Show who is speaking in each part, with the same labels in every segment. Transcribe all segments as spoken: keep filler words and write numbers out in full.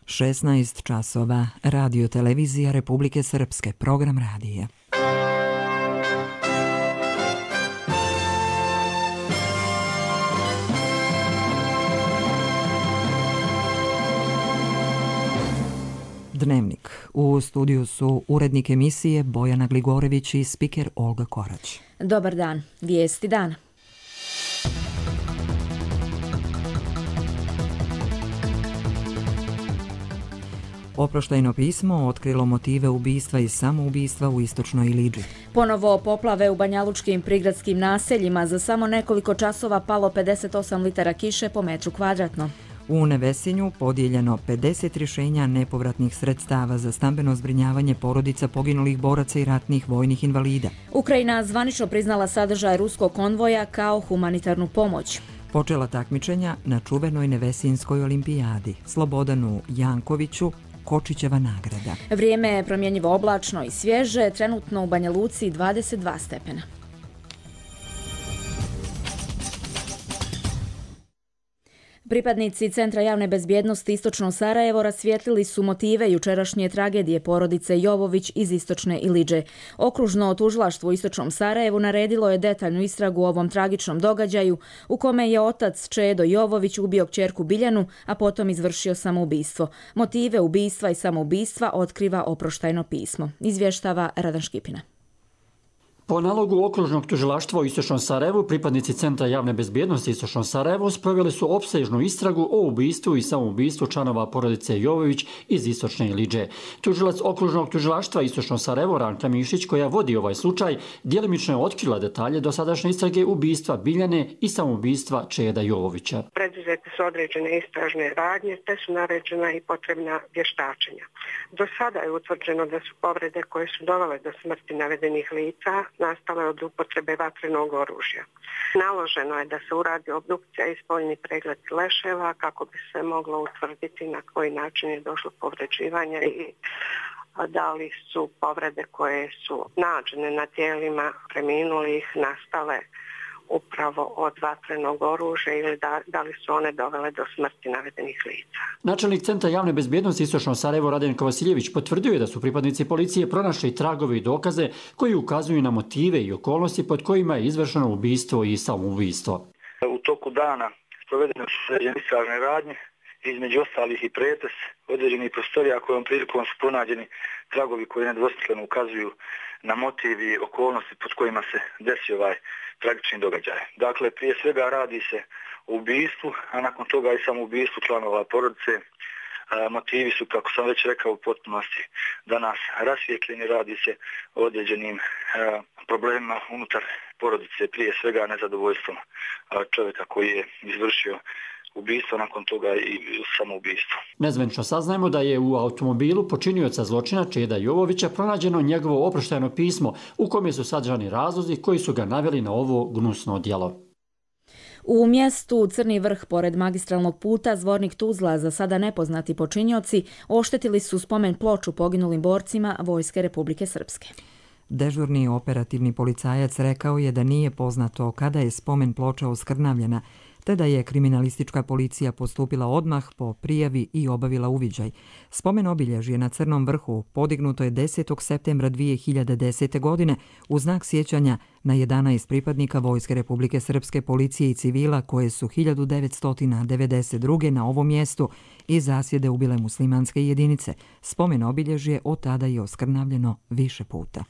Speaker 1: šesnaest časova, Radio televizija Republike Srpske, program radija. Dnevnik. U studiju su urednik emisije Bojana Gligorević i spiker Olga Korać.
Speaker 2: Dobar dan. Vijesti dana.
Speaker 1: Oproštajno pismo otkrilo motive ubistva i samoubistva u istočnoj Ilidži.
Speaker 2: Ponovo poplave u banjalučkim prigradskim naseljima. Za samo nekoliko časova palo pedeset osam litara kiše po metru kvadratnom.
Speaker 1: U Nevesinju podijeljeno pedeset rješenja nepovratnih sredstava za stambeno zbrinjavanje porodica poginulih boraca i ratnih vojnih invalida.
Speaker 2: Ukrajina zvanično priznala sadržaj ruskog konvoja kao humanitarnu pomoć.
Speaker 1: Počela takmičenja na čuvenoj Nevesinskoj olimpijadi. Slobodanu Jankoviću Kočićeva nagrada.
Speaker 2: Vrijeme je promjenjivo oblačno i svježe, trenutno u Banja Luci dvadeset dva stepena. Pripadnici Centra javne bezbjednosti Istočno Sarajevo rasvijetlili su motive jučerašnje tragedije porodice Jovović iz Istočne Ilidže. Okružno tužilaštvo u Istočnom Sarajevu naredilo je detaljnu istragu o ovom tragičnom događaju u kome je otac Čedo Jovović ubio kćerku Biljanu, a potom izvršio samoubistvo. Motive ubistva i samoubistva otkriva oproštajno pismo. Izvještava Radan Škipina.
Speaker 3: Po nalogu okružnog tužilaštva u Istočnom Sarajevu, pripadnici Centra javne bezbjednosti Istočno Sarajevo sproveli su opsežnu istragu o ubistvu i samoubistvu članova porodice Jovović iz Istočne Ilidže. Tužilac okružnog tužilaštva Istočno Sarajevo, Ranka Mišić, koja vodi ovaj slučaj, djelimično je otkrila detalje dosadašnje istrage ubistva Biljane i samoubistva Čeda Jovovića.
Speaker 4: Preduzete su određene istražne radnje, te su naređena i potrebna vještačenja. Do sada je utvrđeno da su povrede koje su dovele do smrti navedenih lica nastale od upotrebe vatrenog oružja. Naloženo je da se uradi obdukcija i spoljni pregled leševa kako bi se moglo utvrditi na koji način je došlo povređivanje i da li su povrede koje su nađene na tijelima preminulih nastale upravo od vatrenog oružja ili da, da li su one dovele do smrti navedenih lica.
Speaker 3: Načelnik Centra javne bezbjednosti Istočno Sarajevo Radenko Vasiljević potvrdio je da su pripadnici policije pronašli tragove i dokaze koji ukazuju na motive i okolnosti pod kojima je izvršeno ubistvo i samoubistvo.
Speaker 5: U toku dana provedene su određene istražne radnje, između ostalih i pretres određenih prostorija kojom prilikom su pronađeni tragovi koji nedvosmisleno ukazuju na motiv i okolnosti pod kojima se desio ovaj tragični događaj. Dakle, prije svega radi se o ubistvu, a nakon toga i samoubistvu članova porodice. E, motivi su, kako sam već rekao, u potpunosti danas rasvijetljeni. Radi se o određenim e, problemima unutar porodice, prije svega nezadovoljstvom e, čovjeka koji je izvršio ubistvo, nakon toga i samoubistvo.
Speaker 3: Nezvanično saznajemo da je u automobilu počinioca zločina Čeda Jovovića pronađeno njegovo oproštajno pismo u kome su sadržani razlozi koji su ga naveli na ovo gnusno djelo.
Speaker 2: U mjestu Crni Vrh pored magistralnog puta Zvornik Tuzla, za sada nepoznati počinioci, oštetili su spomen ploču poginulim borcima Vojske Republike Srpske.
Speaker 1: Dežurni operativni policajac rekao je da nije poznato kada je spomen ploča oskrnavljena, te da je kriminalistička policija postupila odmah po prijavi i obavila uviđaj. Spomen obilježje na Crnom Vrhu podignuto je desetog septembra dvije hiljade desete. godine u znak sjećanja na jedanaest pripadnika Vojske Republike Srpske, policije i civila koje su hiljadu devetsto devedeset druge. na ovom mjestu i zasjede ubile muslimanske jedinice. Spomen obilježje od tada je oskrnavljeno više puta.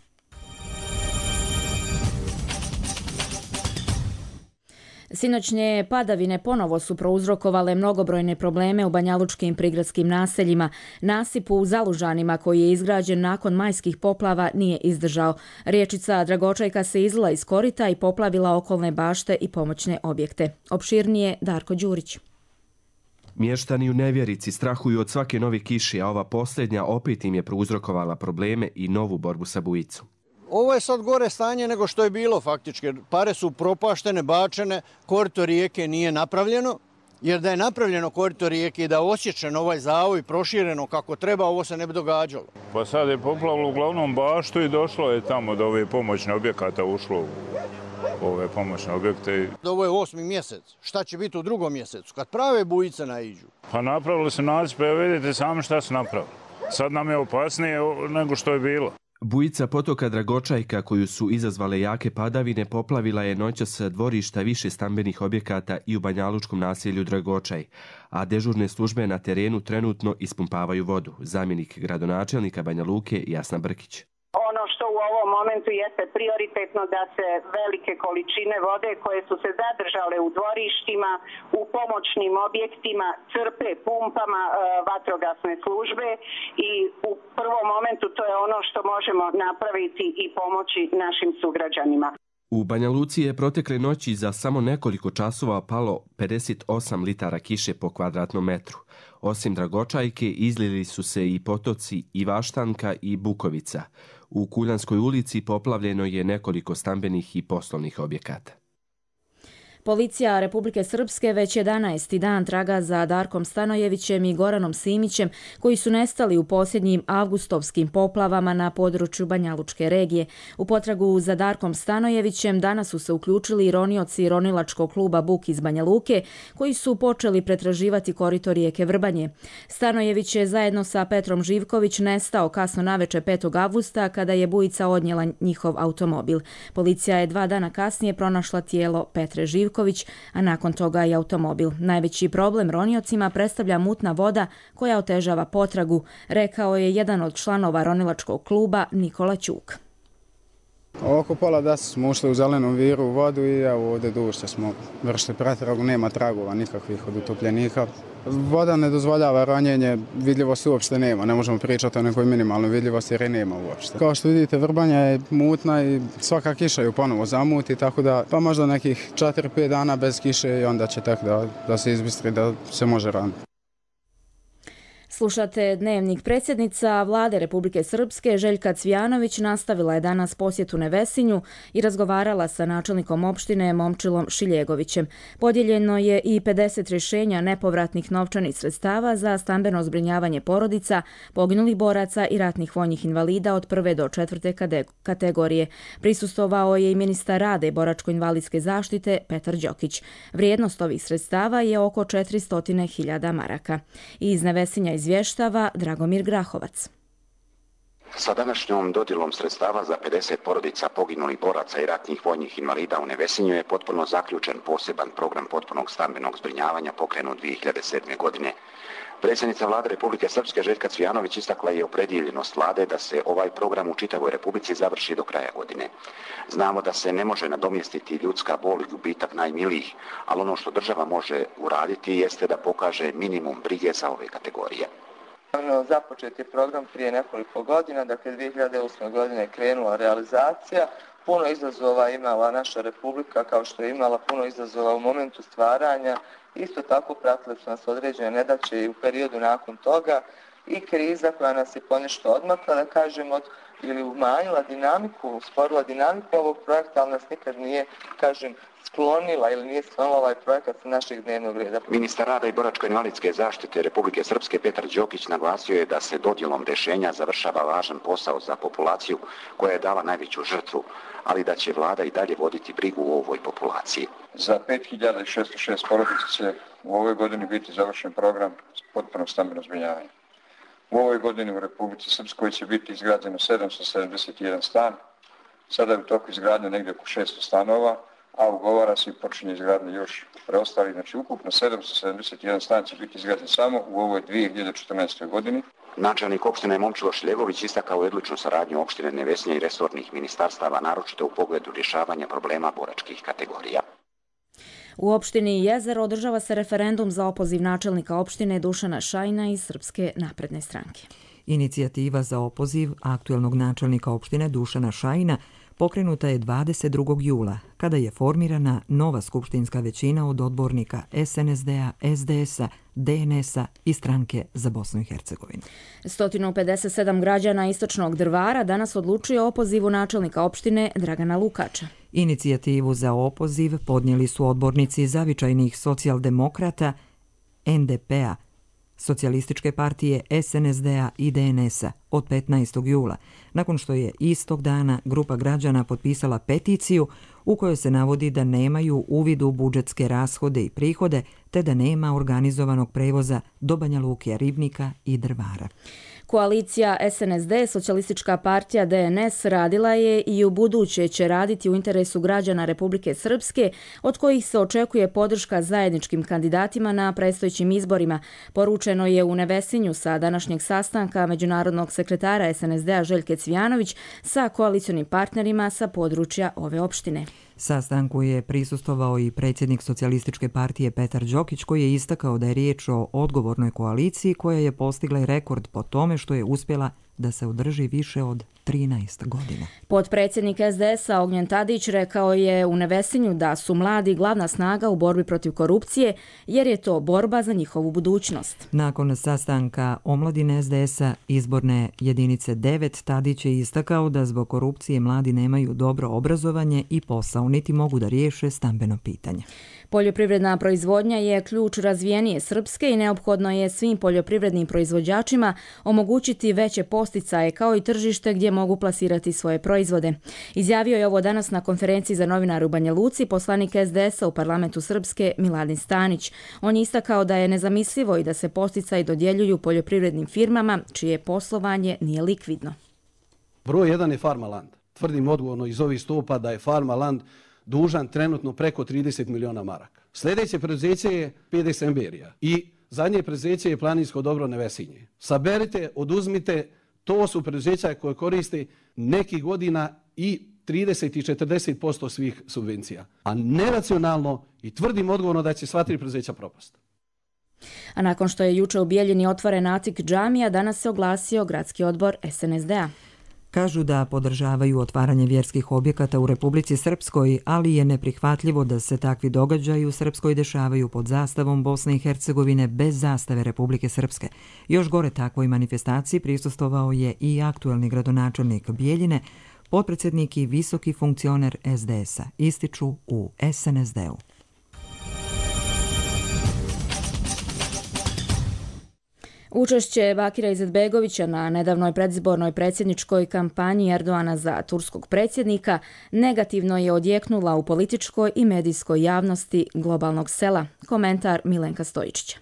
Speaker 2: Sinoćnje padavine ponovo su prouzrokovale mnogobrojne probleme u banjalučkim prigradskim naseljima. Nasip u Zalužanima, koji je izgrađen nakon majskih poplava, nije izdržao. Riječica Dragočajka se izlila iz korita i poplavila okolne bašte i pomoćne objekte. Opširnije Darko Đurić.
Speaker 6: Mještani u nevjerici strahuju od svake nove kiše, a ova posljednja opet im je prouzrokovala probleme i novu borbu sa bujicom.
Speaker 7: Ovo je sad gore stanje nego što je bilo faktički. Pare su propaštene, bačene, korito rijeke nije napravljeno, jer da je napravljeno korito rijeke i da je osječen ovaj zavoj prošireno kako treba, ovo se ne bi događalo.
Speaker 8: Pa sad je poplavilo uglavnom baštu i došlo je tamo do ove pomoćne objekata ušlo ove pomoćne objekte.
Speaker 7: Ovo je osmi mjesec. Šta će biti u drugom mjesecu? Kad prave bujice naiđu?
Speaker 8: Pa napravili su nasipe, vidite sami šta su napravili. Sad nam je opasnije nego što je bilo.
Speaker 6: Bujica potoka Dragočajka koju su izazvale jake padavine poplavila je noćas dvorišta više stambenih objekata i u banjalučkom naselju Dragočaj, a dežurne službe na terenu trenutno ispumpavaju vodu. Zamjenik gradonačelnika Banja Luke Jasna Brkić.
Speaker 9: Ono što u ovom momentu jeste prioritetno da se velike količine vode koje su se zadržale u dvorištima, u pomoćnim objektima crpe pumpama e, vatrogasne službe i u prvom momentu to je ono što možemo napraviti i pomoći našim sugrađanima.
Speaker 6: U Banja Luci je protekle noći za samo nekoliko časova palo pedeset osam litara kiše po kvadratnom metru. Osim Dragočajke izlili su se i potoci Ivaštanka i Bukovica. U Kuljanskoj ulici poplavljeno je nekoliko stambenih i poslovnih objekata.
Speaker 2: Policija Republike Srpske već jedanaesti dan traga za Darkom Stanojevićem i Goranom Simićem, koji su nestali u posljednjim avgustovskim poplavama na području Banjalučke regije. U potragu za Darkom Stanojevićem danas su se uključili i ronioci ronilačkog kluba Buk iz Banja Luke, koji su počeli pretraživati korito rijeke Vrbanje. Stanojević je zajedno sa Petrom Živković nestao kasno naveče petog avgusta kada je bujica odnijela njihov automobil. Policija je dva dana kasnije pronašla tijelo Petre Živković, a nakon toga i automobil. Najveći problem roniocima predstavlja mutna voda koja otežava potragu, rekao je jedan od članova ronilačkog kluba Nikola Ćuk.
Speaker 10: Oko pola da smo ušli u zelenom viru u vodu i evo ovdje duže smo vršili pretragu, nema tragova nikakvih od utopljenika. Voda ne dozvoljava ronjenje, vidljivosti uopšte nema, ne možemo pričati o nekoj minimalnoj vidljivosti jer je nema uopšte. Kao što vidite, Vrbanja je mutna i svaka kiša ju ponovo zamuti, tako da pa možda nekih četiri pet dana bez kiše i onda će tako da, da se izbistri, da se može raniti.
Speaker 2: Slušate Dnevnik. Predsjednica Vlade Republike Srpske Željka Cvijanović nastavila je danas posjetu Nevesinju i razgovarala sa načelnikom opštine Momčilom Šiljegovićem. Podijeljeno je i pedeset rješenja nepovratnih novčanih sredstava za stambeno zbrinjavanje porodica, poginulih boraca i ratnih vojnih invalida od prve do četvrte kategorije. Prisustvovao je i ministar rada i boračko-invalidske zaštite Petar Đokić. Vrijednost ovih sredstava je oko četiristo hiljada maraka. Iz Nevesinja izvještava Dragomir Grahovac.
Speaker 11: Sa današnjom dodjelom sredstava za pedeset porodica poginulih boraca i ratnih vojnih invalida u Nevesinju je potpuno zaključen poseban program potpunog stambenog zbrinjavanja pokrenut dvije hiljade sedme. godine. Predsjednica Vlade Republike Srpske Željka Cvijanović istakla je opredjeljenost Vlade da se ovaj program u čitavoj Republici završi do kraja godine. Znamo da se ne može nadomjestiti ljudska bol i gubitak najmilijih, ali ono što država može uraditi jeste da pokaže minimum brige za ove kategorije.
Speaker 12: Započet je program prije nekoliko godina, dakle dvije hiljade osme. godine je krenula realizacija. Puno izazova imala naša Republika, kao što je imala puno izazova u momentu stvaranja. Isto tako pratile su nas određene nedaće i u periodu nakon toga i kriza koja nas je ponešto odmakla, da kažemo, ili umanjila dinamiku, usporila dinamiku ovog projekta, ali nas nikad nije, kažem, sklonila ili nije sklonila ovaj projekat sa našeg dnevnog reda.
Speaker 11: Ministar rada i boračko-invalidske zaštite Republike Srpske Petar Đokić naglasio je da se dodjelom rješenja završava važan posao za populaciju koja je dala najveću žrtvu, ali da će vlada i dalje voditi brigu o ovoj populaciji.
Speaker 13: Za pet hiljada šesto šest porodica će u ovoj godini biti završen program potpunog stambenog zbrinjavanja. U ovoj godini u Republici Srpskoj će biti izgrađeno sedamsto sedamdeset jedan stan, sada je u toku izgradnje negdje oko šesto stanova, a ugovara se i počinje izgradnje još preostali, znači ukupno sedamsto sedamdeset jedan stan će biti izgrađen samo u ovoj dvije hiljade četrnaestoj. godini.
Speaker 11: Načelnik opštine Momčilo Šiljegović istakao odličnu saradnju opštine Nevesinja i resornih ministarstava, naročito u pogledu rješavanja problema boračkih kategorija.
Speaker 2: U opštini Jezero održava se referendum za opoziv načelnika opštine Dušana Šajna iz Srpske napredne stranke.
Speaker 1: Inicijativa za opoziv aktuelnog načelnika opštine Dušana Šajna pokrenuta je dvadeset drugog jula, kada je formirana nova skupštinska većina od odbornika S N S D-a, S D S-a, D N S-a i Stranke za Bosnu i Hercegovinu.
Speaker 2: sto pedeset sedam građana Istočnog Drvara danas odlučuje o opozivu načelnika opštine Dragana Lukača.
Speaker 1: Inicijativu za opoziv podnijeli su odbornici zavičajnih socijaldemokrata, N D P-a, Socijalističke partije S N S D-a i D N S-a od petnaestog jula, nakon što je istog dana grupa građana potpisala peticiju u kojoj se navodi da nemaju uvid u budžetske rashode i prihode, te da nema organizovanog prevoza do Banja Luke, Ribnika i Drvara.
Speaker 2: Koalicija S N S D, Socijalistička partija D N S, radila je i u buduće će raditi u interesu građana Republike Srpske, od kojih se očekuje podrška zajedničkim kandidatima na predstojećim izborima. Poručeno je u Nevesinju sa današnjeg sastanka međunarodnog sekretara S N S D-a Željke Cvijanović sa koalicionim partnerima sa područja ove opštine.
Speaker 1: Sastanku je prisustvovao i predsjednik Socijalističke partije Petar Đokić, koji je istakao da je riječ o odgovornoj koaliciji koja je postigla i rekord po tome što je uspjela da se održi više od trinaest godina.
Speaker 2: Potpredsjednik S D S-a Ognjen Tadić rekao je u Nevesinju da su mladi glavna snaga u borbi protiv korupcije, jer je to borba za njihovu budućnost.
Speaker 1: Nakon sastanka omladine S D S-a izborne jedinice devet, Tadić je istakao da zbog korupcije mladi nemaju dobro obrazovanje i posao, niti mogu da riješe stambeno pitanje.
Speaker 2: Poljoprivredna proizvodnja je ključ razvijenije Srpske i neophodno je svim poljoprivrednim proizvođačima omogućiti veće posticaje kao i tržište gdje mogu plasirati svoje proizvode. Izjavio je ovo danas na konferenciji za novinare u Banja Luci poslanik S D S-a u parlamentu Srpske Miladin Stanić. On je istakao da je nezamislivo i da se posticaji dodjeljuju poljoprivrednim firmama čije poslovanje nije likvidno.
Speaker 14: Broj jedan je Farmaland. Tvrdim odgovorno iz ovih stopa da je Farmaland dužan trenutno preko trideset miliona maraka. Sljedeće preduzeće je P D Semberija i zadnje preduzeće je Planinsko dobro Nevesinje. Saberite, oduzmite, to su preduzeća koje koriste nekih godina i trideset i četrdeset posto svih subvencija. A neracionalno i tvrdim odgovorno da će sva tri preduzeća propasti.
Speaker 2: A nakon što je juče u Bijeljini otvoren Atik džamija, danas se oglasio gradski odbor S N S D-a.
Speaker 1: Kažu da podržavaju otvaranje vjerskih objekata u Republici Srpskoj, ali je neprihvatljivo da se takvi događaji u Srpskoj dešavaju pod zastavom Bosne i Hercegovine bez zastave Republike Srpske. Još gore takvoj manifestaciji prisustvovao je i aktuelni gradonačelnik Bijeljine, potpredsjednik i visoki funkcioner S D S-a, ističu u S N S D-u.
Speaker 2: Učešće Bakira Izetbegovića na nedavnoj predizbornoj predsjedničkoj kampanji Erdoana za turskog predsjednika negativno je odjeknula u političkoj i medijskoj javnosti globalnog sela. Komentar Milenka Stojičića.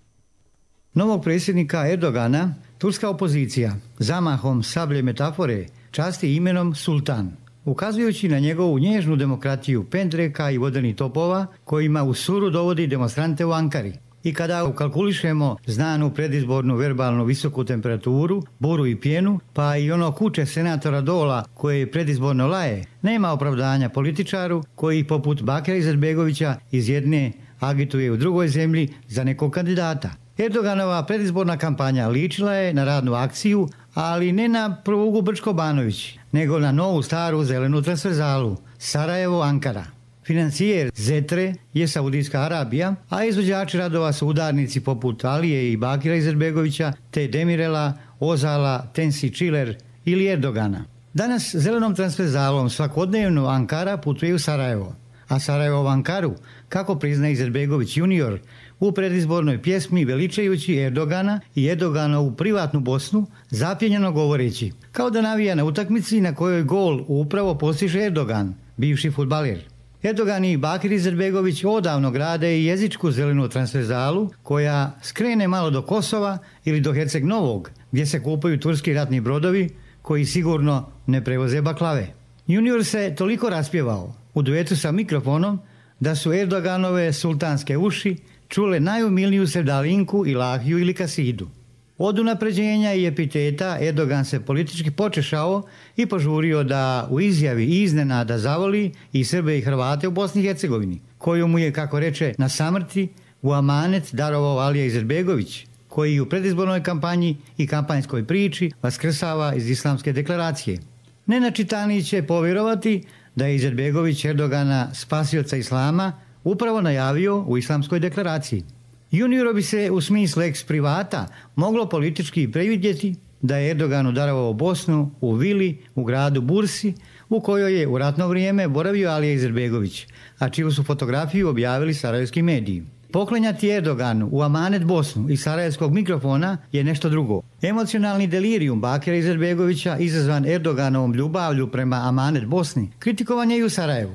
Speaker 15: Novog predsjednika Erdogana turska opozicija zamahom sablje metafore časti imenom Sultan, ukazujući na njegovu nježnu demokratiju pendreka i vodenih topova kojima u suru dovodi demonstrante u Ankari. I kada ukalkulišemo znanu predizbornu verbalnu visoku temperaturu, buru i pjenu, pa i ono kuće senatora Dola koje predizborno laje, nema opravdanja političaru koji poput Bakira Izetbegovića iz jedne agituje u drugoj zemlji za nekog kandidata. Erdoganova predizborna kampanja ličila je na radnu akciju, ali ne na prugu Brčko-Banović, nego na novu staru zelenu transverzalu Sarajevo-Ankara. Financijer Zetre je Saudijska Arabija, a izvođači radova su udarnici poput Alije i Bakira Izetbegovića, te Demirela, Ozala, Tensi Čiler ili Erdogana. Danas zelenom transverzalom svakodnevno Ankara putuje u Sarajevo, a Sarajevo u Ankaru, kako prizna Izetbegović junior, u predizbornoj pjesmi veličajući Erdogana i Erdoganovu privatnu Bosnu, zapjenjeno govoreći, kao da navija na utakmici na kojoj gol upravo postiže Erdogan, bivši fudbaler. Erdogan i Bakir Izetbegović odavno grade i jezičku zelenu transverzalu koja skrene malo do Kosova ili do Herceg Novog, gdje se kupaju turski ratni brodovi koji sigurno ne prevoze baklave. Junior se toliko raspjevao u duetu sa mikrofonom da su Erdoganove sultanske uši čule najumilniju sevdalinku, ilahiju ili kasidu. Od unapređenja i epiteta Erdogan se politički počešao i požurio da u izjavi iznenada zavoli i Srbe i Hrvate u Bosni i Hercegovini, koju mu je, kako reče, na samrti u amanet darovao Alija Izetbegović, koji u predizbornoj kampanji i kampanjskoj priči vaskrsava iz islamske deklaracije. Nenačitani će povjerovati da je Izetbegović Erdogana, spasioca islama, upravo najavio u islamskoj deklaraciji. Junioro bi se u smislu ex privata moglo politički previdjeti da je Erdogan udarovao Bosnu u vili u gradu Bursi, u kojoj je u ratno vrijeme boravio Alija Izetbegović, a čiju su fotografiju objavili sarajevski mediji. Poklanjati Erdoganu u amanet Bosnu i sarajevskog mikrofona je nešto drugo. Emocionalni delirijum Bakira Izetbegovića izazvan Erdoganovom ljubavlju prema amanet Bosni kritikovan je i u Sarajevu.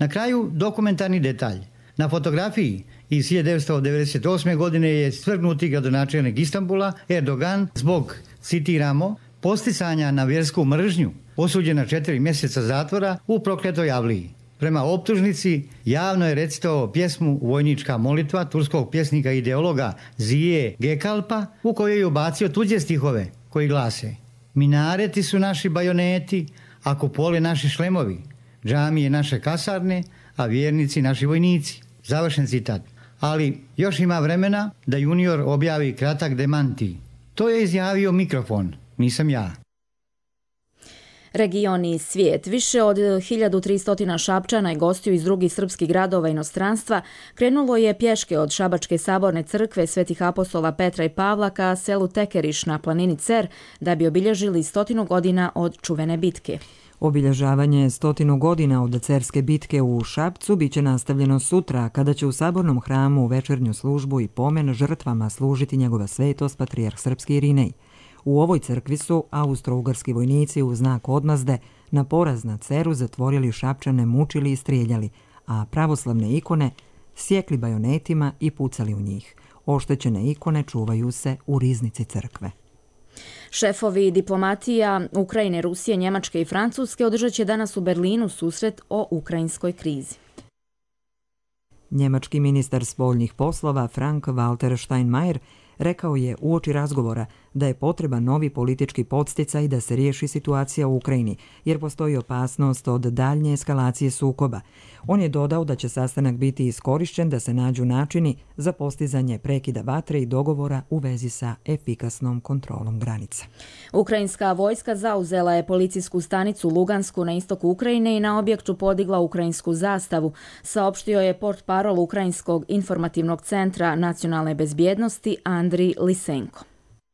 Speaker 15: Na kraju dokumentarni detalj. Na fotografiji iz hiljadu devetsto devedeset osme. godine je svrgnuti gradonačelnik Istanbula Erdogan zbog, citiramo, posticanja na vjersku mržnju, osuđen na četiri mjeseca zatvora u prokletoj avliji. Prema optužnici javno je recitovao pjesmu Vojnička molitva turskog pjesnika i ideologa Zije Gekalpa, u kojoj je ubacio tuđe stihove koji glase: minareti su naši bajoneti, a kupole naši šlemovi, džamije naše kasarne, a vjernici naši vojnici. Završen citat. Ali još ima vremena da junior objavi kratak demanti. To je izjavio mikrofon, nisam ja.
Speaker 2: Region i svijet. Više od hiljadu tristo Šapčana i gostiju iz drugih srpskih gradova i inostranstva krenulo je pješke od Šabačke saborne crkve Svetih apostola Petra i Pavla ka selu Tekeriš na planini Cer da bi obilježili stotinu godina od čuvene bitke.
Speaker 1: Obilježavanje stotinu godina od Cerske bitke u Šapcu biće nastavljeno sutra, kada će u sabornom hramu u večernju službu i pomen žrtvama služiti njegova svetost patrijarh srpski Irinej. U ovoj crkvi su austro-ugarski vojnici u znak odmazde na poraz na Ceru zatvorili Šapčane, mučili i strijeljali, a pravoslavne ikone sjekli bajonetima i pucali u njih. Oštećene ikone čuvaju se u riznici crkve.
Speaker 2: Šefovi diplomatija Ukrajine, Rusije, Njemačke i Francuske održat će danas u Berlinu susret o ukrajinskoj krizi.
Speaker 1: Njemački ministar spoljnih poslova Frank-Walter Steinmeier rekao je uoči razgovora da je potreban novi politički podsticaj da se riješi situacija u Ukrajini, jer postoji opasnost od daljnje eskalacije sukoba. On je dodao da će sastanak biti iskorišćen da se nađu načini za postizanje prekida vatre i dogovora u vezi sa efikasnom kontrolom granica.
Speaker 2: Ukrajinska vojska zauzela je policijsku stanicu Lugansku na istoku Ukrajine i na objektu podigla ukrajinsku zastavu, saopštio je portparol Ukrajinskog informativnog centra nacionalne bezbjednosti Andrij Lisenko.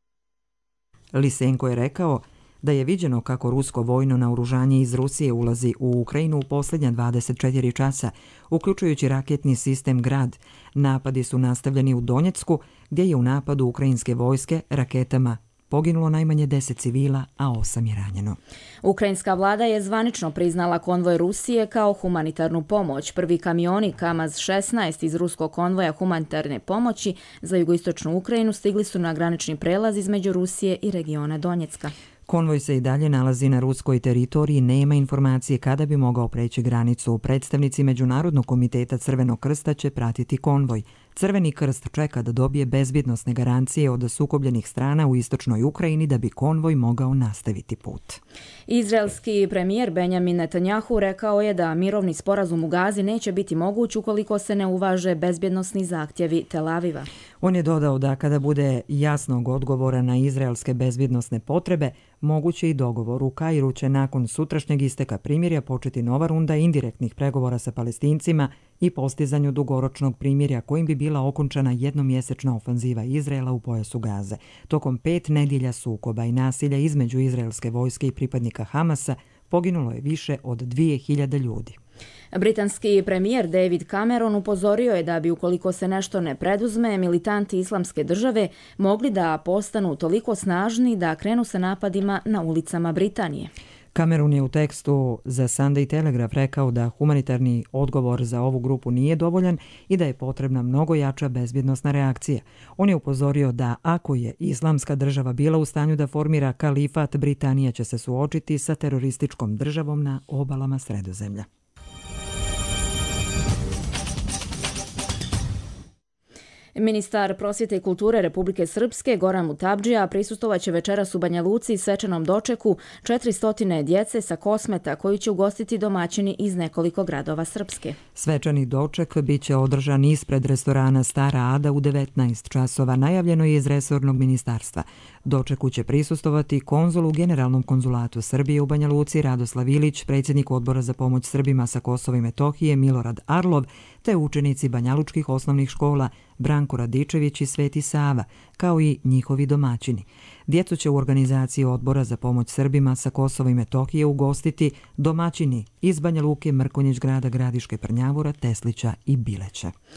Speaker 1: Lisenko je rekao da je viđeno kako rusko vojno naoružanje iz Rusije ulazi u Ukrajinu u posljednja dvadeset četiri časa, uključujući raketni sistem Grad. Napadi su nastavljeni u Donjecku, gdje je u napadu ukrajinske vojske raketama poginulo najmanje deset civila, a osam je ranjeno.
Speaker 2: Ukrajinska vlada je zvanično priznala konvoj Rusije kao humanitarnu pomoć. Prvi kamioni Kamaz šesnaest iz ruskog konvoja humanitarne pomoći za jugoistočnu Ukrajinu stigli su na granični prelaz između Rusije i regiona Donjecka.
Speaker 1: Konvoj se i dalje nalazi na ruskoj teritoriji, nema informacije kada bi mogao preći granicu. Predstavnici Međunarodnog komiteta Crvenog krsta će pratiti konvoj. Crveni krst čeka da dobije bezbjednosne garancije od sukobljenih strana u istočnoj Ukrajini da bi konvoj mogao nastaviti put.
Speaker 2: Izraelski premijer Benjamin Netanjahu rekao je da mirovni sporazum u Gazi neće biti moguć ukoliko se ne uvaže bezbjednosni zahtjevi Tel Aviva.
Speaker 1: On je dodao da kada bude jasnog odgovora na izraelske bezbjednosne potrebe, moguće i dogovor. U Kairu će nakon sutrašnjeg isteka primirja početi nova runda indirektnih pregovora sa Palestincima i postizanju dugoročnog primirja kojim bi bila okončana jednomjesečna ofanziva Izraela u pojasu Gaze. Tokom pet nedjelja sukoba i nasilja između izraelske vojske i pripadnika Hamasa poginulo je više od dvije hiljade ljudi.
Speaker 2: Britanski premijer David Cameron upozorio je da bi ukoliko se nešto ne preduzme, militanti islamske države mogli da postanu toliko snažni da krenu sa napadima na ulicama Britanije.
Speaker 1: Cameron je u tekstu za Sunday Telegraph rekao da humanitarni odgovor za ovu grupu nije dovoljan i da je potrebna mnogo jača bezbjednosna reakcija. On je upozorio da ako je islamska država bila u stanju da formira kalifat, Britanija će se suočiti sa terorističkom državom na obalama Sredozemlja.
Speaker 2: Ministar prosvjete i kulture Republike Srpske Goran Mutabdžija prisustovaće večeras u Banja Luci svečanom dočeku četiristo djece sa Kosmeta koji će ugostiti domaćini iz nekoliko gradova Srpske.
Speaker 1: Svečani doček biće održan ispred restorana Stara Ada u devetnaest časova, najavljeno je iz resornog ministarstva. Dočeku će prisustovati konzul u Generalnom konzulatu Srbije u Banja Luci Radoslav Ilić, predsjednik Odbora za pomoć Srbima sa Kosova i Metohije Milorad Arlov, te učenici banjalučkih osnovnih škola Branko Radičević i Sveti Sava, kao i njihovi domaćini. Djecu će u organizaciji Odbora za pomoć Srbima sa Kosova i Metohije ugostiti domaćini iz Banja Luke, Mrkonjić Grada, Gradiške, Prnjavora, Teslića i Bileća.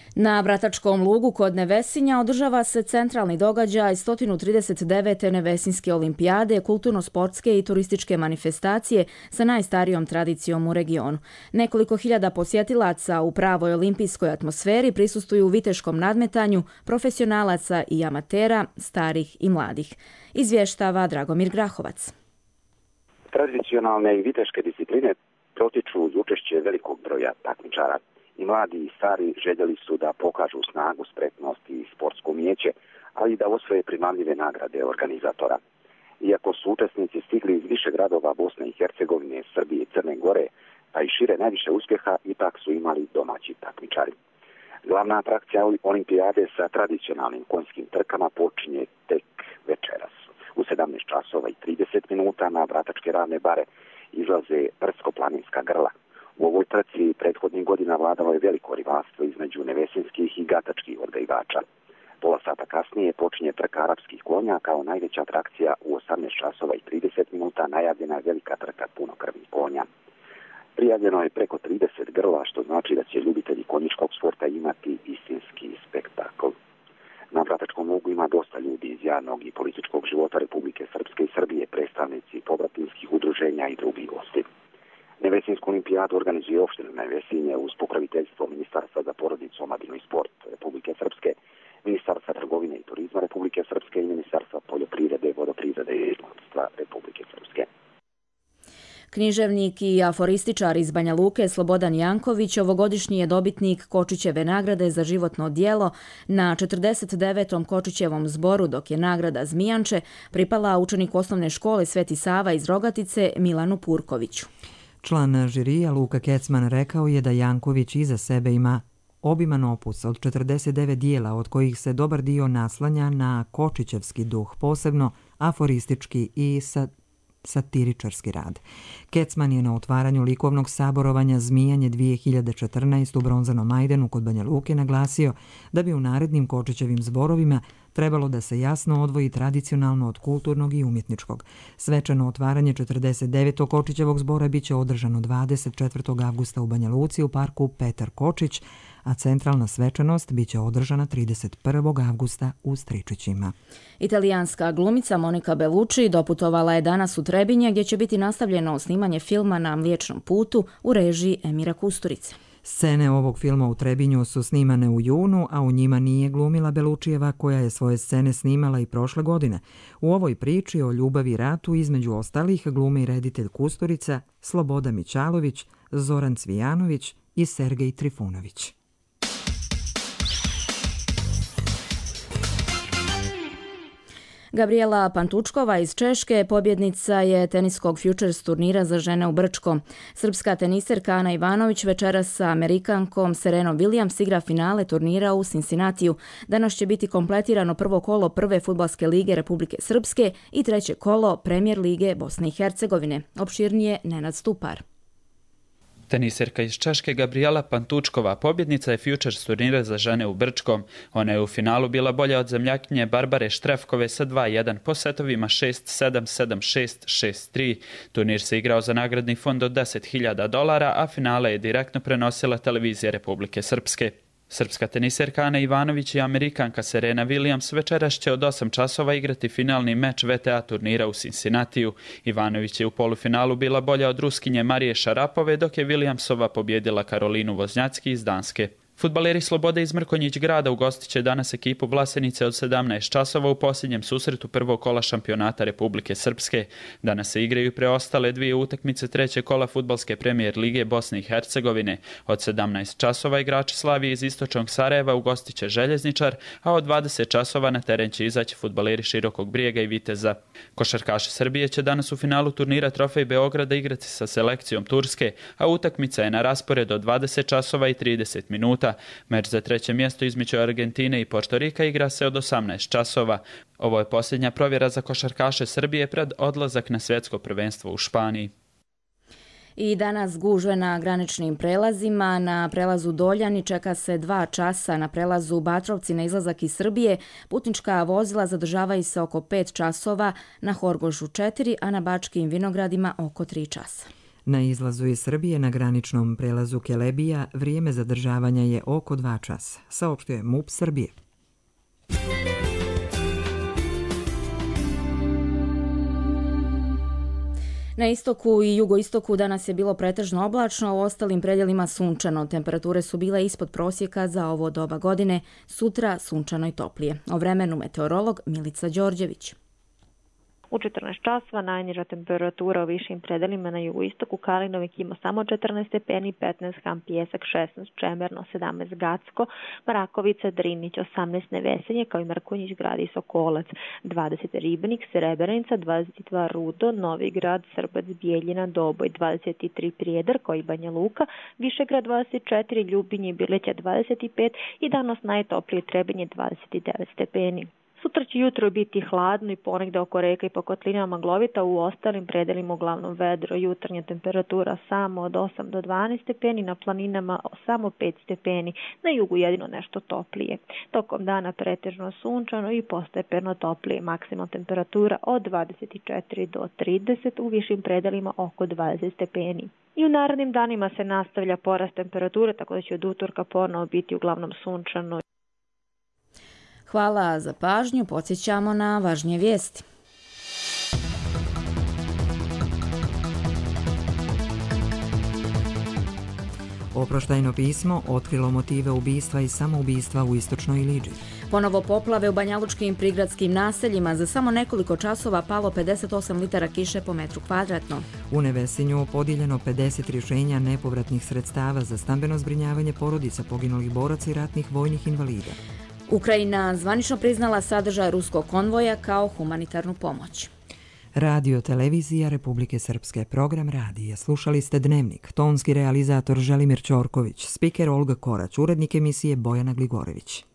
Speaker 2: Na Bratačkom lugu kod Nevesinja održava se centralni događaj sto trideset devete Nevesinske olimpijade, kulturno-sportske i turističke manifestacije sa najstarijom tradicijom u regionu. Nekoliko hiljada posjetilaca u pravoj olimpijskoj atmosferi prisustuju u viteškom nadmetanju profesionalaca i amatera, starih i mladih. Izvještava Dragomir Grahovac.
Speaker 11: Tradicionalne i viteške discipline protiču uz učešće velikog broja takmičara. I mladi i stari željeli su da pokažu snagu, spretnost i sportsko umijeće, ali i da osvoje primamljive nagrade organizatora. Iako su učesnici stigli iz više gradova Bosne i Hercegovine, Srbije i Crne Gore, pa i šire najviše uspjeha, ipak su imali domaći takmičari. Glavna atrakcija olimpijade sa tradicionalnim konjskim trkama počinje tek večeras. U sedamnaest časova i trideset minuta na Bratačke ravne bare izlaze brdsko-planinska grla. U ovoj trci prethodnih godina vladalo je veliko rivalstvo između nevesinskih i gatačkih odgajivača. Pola sata kasnije počinje trka arapskih konja kao najveća atrakcija u osamnaest časova i trideset minuta najavljena velika trka punokrvnih konja. Prijavljeno je preko trideset grla, što znači da će ljubitelji konjičkog sporta imati istinski spektakl. Na Bratačkom lugu ima dosta ljudi iz javnog i političkog života Republike Srpske i Srbije, predstavnici pobratinskih udruženja i drugi gosti. Nevesinsku olimpijadu organizuje opština Nevesinje uz pokroviteljstvo Ministarstva za porodicu, omladinu i sport Republike Srpske, Ministarstva trgovine i turizma Republike Srpske i Ministarstva poljoprivrede, vodoprivrede i ribarstva Republike Srpske.
Speaker 2: Književnik i aforističar iz Banja Luke Slobodan Janković ovogodišnji je dobitnik Kočićeve nagrade za životno djelo na četrdeset devetom Kočićevom zboru, dok je nagrada Zmijanče pripala učeniku osnovne škole Sveti Sava iz Rogatice Milanu Purkoviću.
Speaker 1: Član žirija Luka Kecman rekao je da Janković iza sebe ima obiman opus od četrdeset devet dijela, od kojih se dobar dio naslanja na kočićevski duh, posebno aforistički i satiričarski rad. Kecman je na otvaranju likovnog saborovanja Zmijanje dvije hiljade četrnaeste u Bronzanom Majdanu kod Banja Luke naglasio da bi u narednim Kočićevim zborovima trebalo da se jasno odvoji tradicionalno od kulturnog i umjetničkog. Svečano otvaranje četrdeset devetog Kočićevog zbora biće održano dvadeset četvrtog avgusta u Banja Luci u parku Petar Kočić, a centralna svečanost biće održana trideset prvog avgusta u Stričićima.
Speaker 2: Italijanska glumica Monica Bellucci doputovala je danas u Trebinje, gdje će biti nastavljeno snimanje filma Na Mliječnom putu u režiji Emira Kusturice.
Speaker 1: Scene ovog filma u Trebinju su snimane u junu, a u njima nije glumila Belluccijeva, koja je svoje scene snimala i prošle godine. U ovoj priči o ljubavi i ratu između ostalih glume i reditelj Kusturica, Sloboda Mićalović, Zoran Cvijanović i Sergej Trifunović.
Speaker 2: Gabriela Pantučkova iz Češke pobjednica je teniskog Futures turnira za žene u Brčkom. Srpska teniserka Ana Ivanović večeras sa Amerikankom Serenom Williams igra finale turnira u Cincinnatiju. Danas će biti kompletirano prvo kolo prve fudbalske lige Republike Srpske i treće kolo Premijer lige Bosne i Hercegovine. Opširnije Nenad Stupar.
Speaker 16: Teniserka iz Češke Gabriela Pantučkova pobjednica je Futures turnira za žene u Brčkom. Ona je u finalu bila bolja od zemljakinje Barbare Štrefkove sa dva jedan po setovima šest sedam, sedam šest, šest tri. Turnir se igrao za nagradni fond od deset hiljada dolara, a finale je direktno prenosila televizija Republike Srpske. Srpska teniserka Ana Ivanović i Amerikanka Serena Williams večeras će od osam časova igrati finalni meč V T A turnira u Cincinnatiju. Ivanović je u polufinalu bila bolja od Ruskinje Marije Šarapove, dok je Williamsova pobjedila Karolinu Voznjacki iz Danske. Fudbaleri Slobode iz Mrkonjić grada ugostit će danas ekipu Vlasenice od sedamnaest časova u posljednjem susretu prvog kola šampionata Republike Srpske. Danas se igraju preostale dvije utakmice trećeg kola fudbalske premijer lige Bosne i Hercegovine. Od sedamnaest časova igrači Slavije iz istočnog Sarajeva ugostit će Željezničar, a od dvadeset časova na teren će izaći fudbaleri Širokog Brijega i Viteza. Košarkaši Srbije će danas u finalu turnira Trofej Beograda igrati sa selekcijom Turske, a utakmica je na rasporedu od dvadeset časova i trideset minuta. Meč za treće mjesto između Argentine i Portorika igra se od osamnaest časova. Ovo je posljednja provjera za košarkaše Srbije pred odlazak na svjetsko prvenstvo u Španiji.
Speaker 2: I danas gužve na graničnim prelazima. Na prelazu Doljani čeka se dva časa, na prelazu Batrovci na izlazak iz Srbije putnička vozila zadržavaju se oko pet časova, na Horgošu četiri, a na Bačkim Vinogradima oko tri časa.
Speaker 1: Na izlazu iz Srbije na graničnom prelazu Kelebija vrijeme zadržavanja je oko dva časa, saopštuje MUP Srbije.
Speaker 2: Na istoku i jugoistoku danas je bilo pretežno oblačno, a u ostalim predjelima sunčano. Temperature su bile ispod prosjeka za ovo doba godine, sutra sunčano i toplije. O vremenu meteorolog Milica Đorđević.
Speaker 17: U četrnaest časova najniža temperatura u višim predelima na jugoistoku Kalinovik ima samo četrnaest stepeni, petnaest Ham Pijesak, šesnaest Čemerno, sedamnaest Gacko, Mrakovica, Drinić, osamnaest Nevesenje, kao i Mrkonjić, Grad i Sokolac, dvadeset Ribnik, Srebrenica, dvadeset dva Rudo, Novi Grad, Srbac, Bijeljina, Doboj, dvadeset tri Prijedor, kao i Banja Luka, Višegrad dvadeset četiri, Ljubinje i Bileća dvadeset pet i danas najtoplije Trebinje dvadeset devet stepeni. Sutra će jutro biti hladno i ponegde oko reka i po kotlinama maglovita, u ostalim predelima uglavnom vedro. Jutarnja temperatura samo od osam do dvanaest stepeni, na planinama samo pet stepeni, na jugu jedino nešto toplije. Tokom dana pretežno sunčano i postepeno toplije, maksimalna temperatura od dvadeset četiri do trideset, u višim predelima oko dvadeset stepeni. I u narednim danima se nastavlja porast temperature, tako da će od utorka ponovo biti uglavnom sunčano.
Speaker 2: Hvala za pažnju, podsjećamo na važnije vijesti.
Speaker 1: Oproštajno pismo otkrilo motive ubistva i samoubistva u istočnoj Iliđi.
Speaker 2: Ponovo poplave u banjalučkim prigradskim naseljima, za samo nekoliko časova palo pedeset osam litara kiše po metru kvadratno.
Speaker 1: U Nevesinju podijeljeno pedeset rješenja nepovratnih sredstava za stambeno zbrinjavanje porodica poginulih boraca i ratnih vojnih invalida.
Speaker 2: Ukrajina zvanično priznala sadržaj ruskog konvoja kao humanitarnu pomoć.
Speaker 1: Radio Televizija Republike Srpske, program radija. Slušali ste Dnevnik, tonski realizator Želimir Ćorković, spiker Olga Korać, urednik emisije Bojana Gligorević.